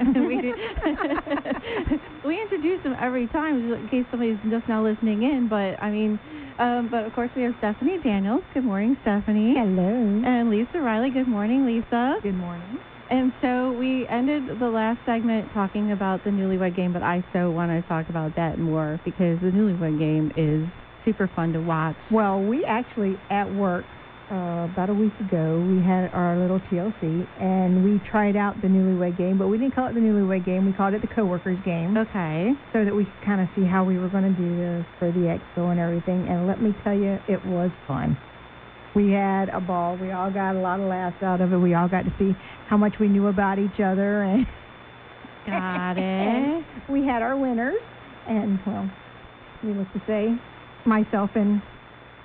We introduce them every time in case somebody's just now listening in. But of course we have Stephanie Daniels. Good morning, Stephanie. Hello. And Lisa Riley. Good morning, Lisa. Good morning. And so we ended the last segment talking about the Newlywed Game, but I so want to talk about that more because the Newlywed Game is super fun to watch. Well, we actually at work. About a week ago, we had our little TLC, and we tried out the Newlywed Game, but we didn't call it the Newlywed Game. We called it the Coworkers Game. Okay. So that we could kind of see how we were going to do this for the expo and everything. And let me tell you, it was fun. We had a ball. We all got a lot of laughs out of it. We all got to see how much we knew about each other. And got it. And we had our winners. And, well, needless to say, myself and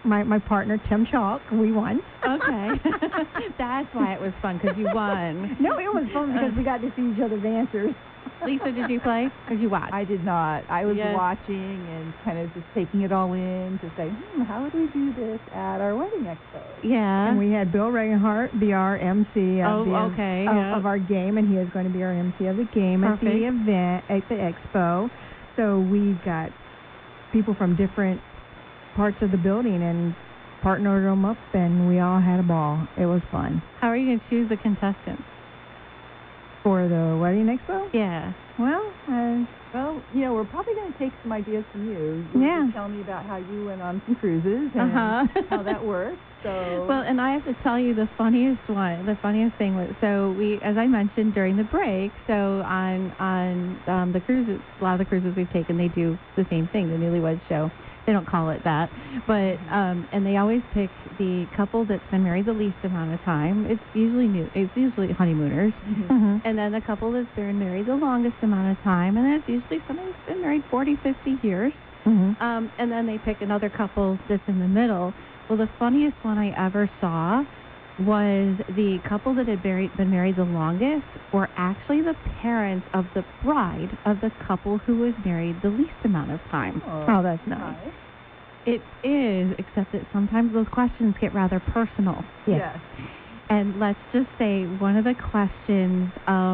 my partner, Tim Chalk. We won. Okay. That's why it was fun, because you won. No, it was fun because we got to see each other's answers. Lisa, did you play? Or did you watch? I did not. I was watching and kind of just taking it all in to say, how would we do this at our wedding expo? Yeah. And we had Bill Regenhart be our MC of of our game, and he is going to be our MC of the game at the event, at the expo. So we got people from different parts of the building and partnered them up, and we all had a ball. It was fun. How are you going to choose the contestants? For the wedding expo? Yeah. Well, we're probably going to take some ideas from you. You tell me about how you went on some cruises and how that worked. So. Well, and I have to tell you the funniest thing was, so we, as I mentioned during the break, so on the cruises, a lot of the cruises we've taken, they do the same thing, the Newlyweds Show. They don't call it that, but and they always pick the couple that's been married the least amount of time. It's usually honeymooners, and then the couple that's been married the longest amount of time, and it's usually somebody that's been married 40, 50 years. And then they pick another couple that's in the middle. Well, the funniest one I ever saw was the couple that had been married the longest were actually the parents of the bride of the couple who was married the least amount of time. Oh, that's nice. It is, except that sometimes those questions get rather personal. Yes. And let's just say one of the questions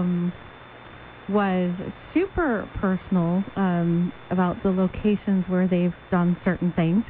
was super personal about the locations where they've done certain things.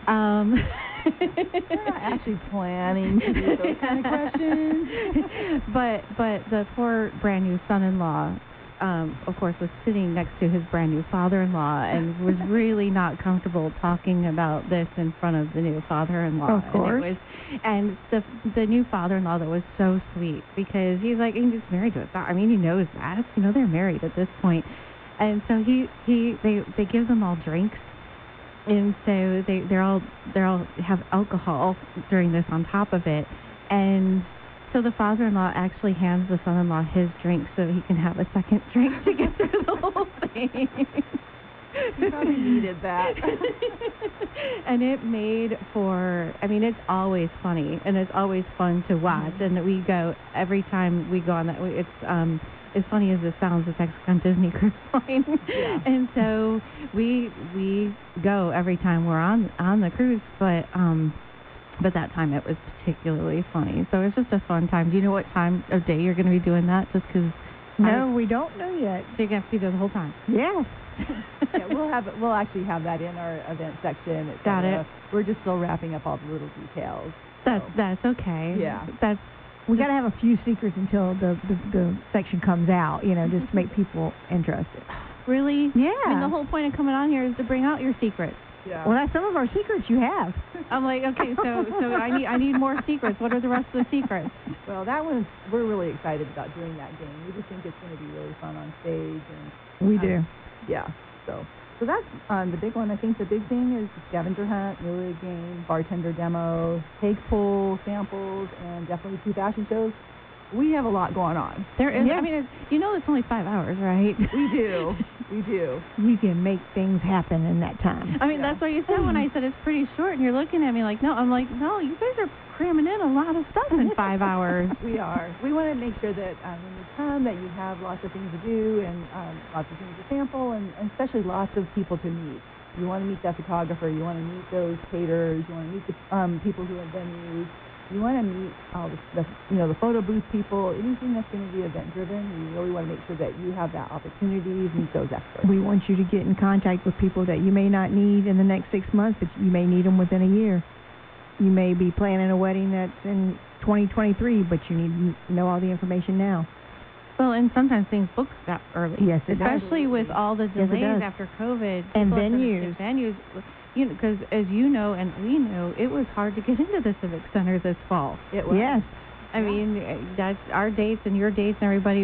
They're not actually planning to do those kind of questions. But the poor brand new son-in-law, of course, was sitting next to his brand new father-in-law and was really not comfortable talking about this in front of the new father-in-law. Of course. And the new father-in-law that was so sweet because he's like, he's married to he knows that. They're married at this point. And so they give them all drinks. And so they're all have alcohol during this on top of it, and so the father-in-law actually hands the son-in-law his drink so he can have a second drink to get through the whole thing. He probably needed that. And it made for, it's always funny and it's always fun to watch. And we go every time we go on that. It's as funny as it sounds, it's actually on Disney Cruise Line. Yeah. And so we go every time we're on the cruise, but that time it was particularly funny. So it's just a fun time. Do you know what time of day you're going to be doing that? Just because? No, we don't know yet. So you're going to have to be there the whole time? Yes. We'll actually have that in our event section. Got it. We're just still wrapping up all the little details. That's okay. Yeah. We got to have a few secrets until the section comes out, just to make people interested. Really? Yeah. The whole point of coming on here is to bring out your secrets. Yeah. Well, that's some of our secrets you have. I'm like, okay, so I need more secrets. What are the rest of the secrets? Well, we're really excited about doing that game. We just think it's going to be really fun on stage. And we do. Yeah. So that's the big one. I think the big thing is the scavenger hunt, Newlywed Game, bartender demo, take pull, samples, and definitely 2 fashion shows. We have a lot going on. There is. Yeah. It's only 5 hours, right? We do. You can make things happen in that time. That's what you said when I said it's pretty short, and you're looking at me like, no. I'm like, no, you guys are cramming in a lot of stuff in 5 hours. We are. We want to make sure that when you come, that you have lots of things to do and lots of things to sample, and especially lots of people to meet. You want to meet that photographer. You want to meet those caterers. You want to meet the people who have venues. You want to meet all the photo booth people, anything that's going to be event-driven. We really want to make sure that you have that opportunity to meet those experts. We want you to get in contact with people that you may not need in the next 6 months, but you may need them within a year. You may be planning a wedding that's in 2023, but you need to know all the information now. Well, and sometimes things book that early. Yes, it does. Especially with all the delays after COVID. And venues. Because as you know and we know, it was hard to get into the Civic Center this fall. It was. Yes. That's our dates and your dates and everybody. It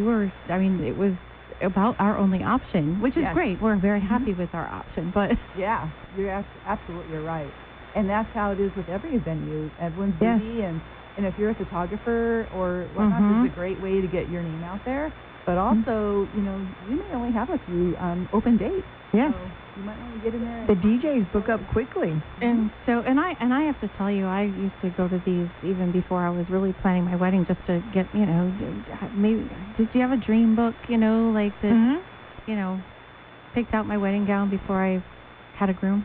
was about our only option, which is great. We're very happy with our option. But yeah, you're absolutely right. And that's how it is with every venue. Everyone's busy, and if you're a photographer or whatnot, this is a great way to get your name out there. But also, you know, you may only have a few open dates. Yeah. So you might want to get in there. The DJs book up quickly. And so, and I have to tell you, I used to go to these even before I was really planning my wedding, just to get, you know, maybe, did you have a dream book, you know, like that, you know, picked out my wedding gown before I had a groom?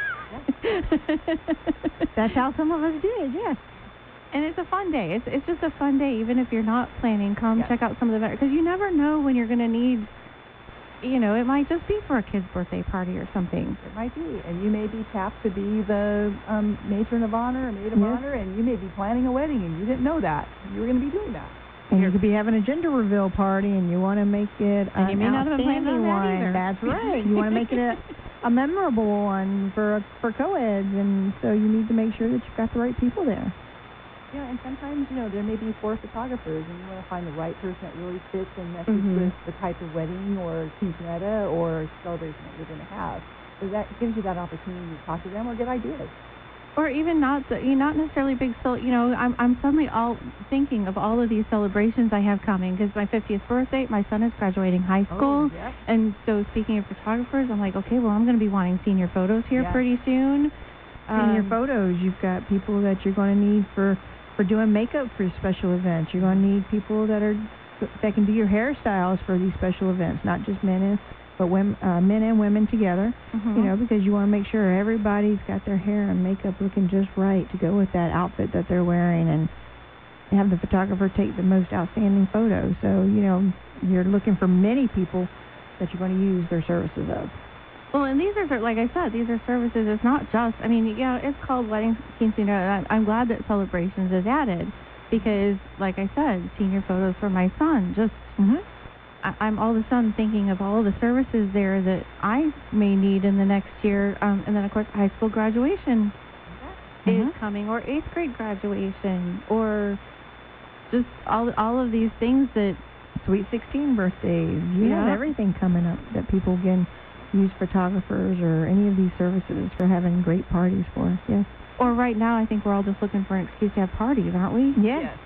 That's how some of us did, yes. And it's a fun day. It's just a fun day, even if you're not planning. Come check out some of the vendors, because you never know when you're going to need, you know, it might just be for a kid's birthday party or something. It might be, and you may be tapped to be the matron of honor or maid of honor, and you may be planning a wedding, and you didn't know that. You were going to be doing that. And you could be having a gender reveal party, and you want to make it and you may not have been planning on that one. either. That's right. You want to make it a memorable one for co-eds, and so you need to make sure that you've got the right people there. Yeah, and sometimes, you know, there may be 4 photographers, and you want to find the right person that really fits and meshes with the type of wedding or quinceanera or celebration that you're going to have. So that gives you that opportunity to talk to them or get ideas. Or even not necessarily big, you know, I'm suddenly all thinking of all of these celebrations I have coming, because my 50th birthday, my son is graduating high school, and so speaking of photographers, I'm like, okay, well, I'm going to be wanting senior photos here pretty soon. Senior photos, you've got people that you're going to need for doing makeup for special events. You're going to need people that can do your hairstyles for these special events, not just men and women together, you know, because you want to make sure everybody's got their hair and makeup looking just right to go with that outfit that they're wearing, and have the photographer take the most outstanding photos. So, you know, you're looking for many people that you're going to use their services of. Well, and these are, like I said, these are services. It's not just, I mean, yeah, it's called Wedding Quinceañera. I'm glad that Celebrations is added because, like I said, senior photos for my son. Just, I'm all of a sudden thinking of all the services there that I may need in the next year. And then, of course, high school graduation is coming, or 8th grade graduation, or just all of these things that... Sweet 16 birthdays. You have everything coming up that people can use photographers or any of these services for having great parties for. Yes. Or right now, I think we're all just looking for an excuse to have parties, aren't we? Yes.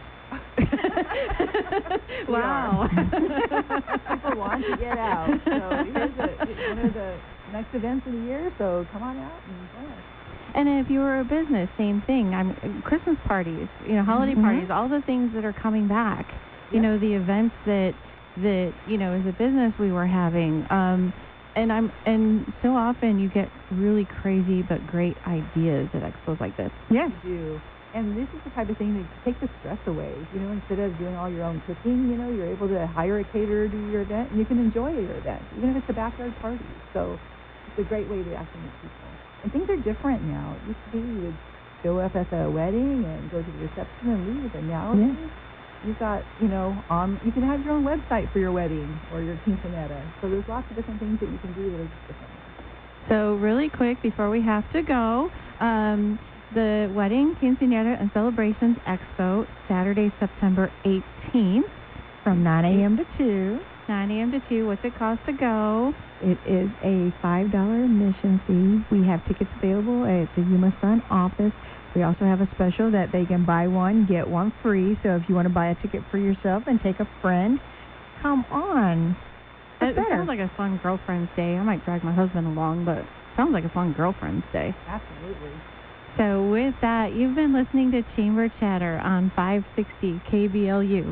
Wow. People want to get out. So here's one of the next events of the year, so come on out and join us. And if you were a business, same thing. Christmas parties, you know, holiday parties, all the things that are coming back. You know, the events that you know, as a business we were having. And so often you get really crazy but great ideas at expos like this. Yes, you do. And this is the type of thing that takes the stress away. You know, instead of doing all your own cooking, you know, you're able to hire a caterer to do your event, and you can enjoy your event, even if it's a backyard party. So it's a great way to actually meet people. And things are different now. It used to be you would show up at the wedding and go to the reception and leave, and now you've got, you know, you can have your own website for your wedding or your quinceanera. So there's lots of different things that you can do that are different. So really quick, before we have to go, the Wedding, Quinceañera, and Celebrations Expo, Saturday, September 18th. From 9 a.m. to 2. 9 a.m. to 2. What's it cost to go? It is a $5 admission fee. We have tickets available at the Yuma Sun office. We also have a special that they can buy one, get one free. So if you want to buy a ticket for yourself and take a friend, come on. It sounds like a fun girlfriend's day. I might drag my husband along, but it sounds like a fun girlfriend's day. Absolutely. So with that, you've been listening to Chamber Chatter on 560 KBLU.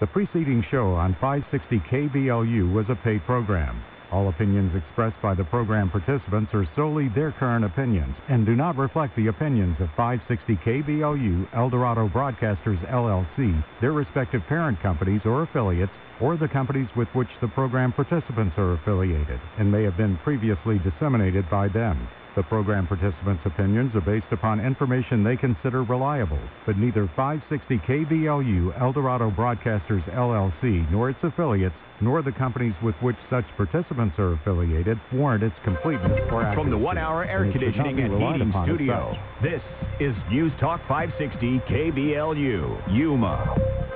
preceding show on 560 KBLU was a paid program. All opinions expressed by the program participants are solely their current opinions and do not reflect the opinions of 560 KBLU, Eldorado Broadcasters, LLC, their respective parent companies or affiliates, or the companies with which the program participants are affiliated, and may have been previously disseminated by them. The program participants' opinions are based upon information they consider reliable, but neither 560 KBLU, Eldorado Broadcasters, LLC, nor its affiliates, nor the companies with which such participants are affiliated warrant its completeness or accuracy. From the 1 Hour Air Conditioning and Heating Studio, this is News Talk 560 KBLU, Yuma.